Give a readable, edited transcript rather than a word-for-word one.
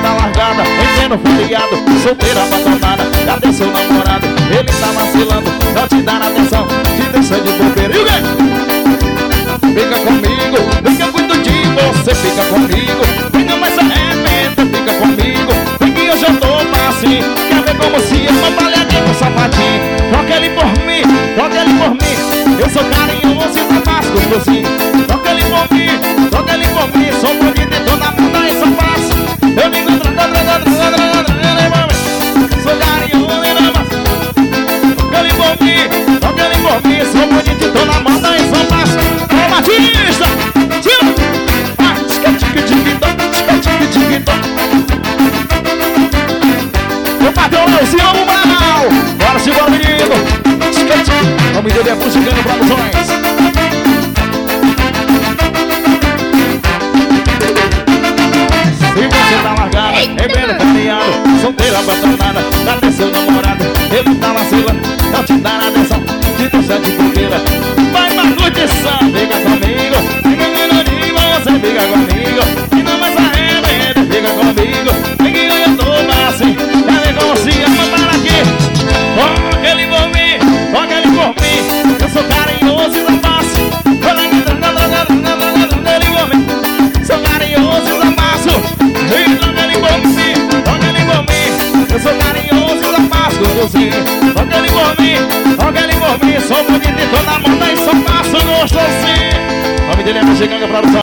na largada, em pleno foliado, solteira abandonada. Cadê seu namorado? Ele tá vacilando, não te dá atenção, te deixa de bobeira. E o quê? Fica comigo, vem que eu cuido de você. Fica comigo, venha mais arrebenta. Fica comigo, vem que hoje eu tô assim. Quer ver como se ama palhadinho com sapatinho? Troca ele por mim, troca ele por mim. Eu sou carinhoso e tá fácil, gostosinho. Troca ele por mim, troca ele por mim. Sou bonito e tô na mão, isso eu faço. Eu digo sou carinhoso e não faço. Troca ele por mim, troca ele por mim. Sou bonito e tô na mão, isso eu faço. Ô Batista, tira! Ah, meu patrão Leozinho Mal. Bora, segura, menino. O nome dele é Fugigano Produções. Se você tá largada, é bem caminhado, solteira abandonada, cadê seu namorado? Ele tá vacilando, não te dá atenção, te deixa de bobeira. Vai pra curtição, fica comigo. Fica melhorinho, você fica comigo. E não mais arrebenta, fica comigo. Vem que eu tô assim, quer ver como se ama para aqui? Toca ele por mim, toca ele por mim. Eu sou carinhoso e não faço. Ele por mim, sou carinhoso e não faço. Toca ele por mim, toca ele por mim. Eu sou carinhoso e não faço. Toca ele por mim, toca ele por mim. Sou bonito e tô na moda e só faço gostosinho. O nome dele é Fugigano Produções.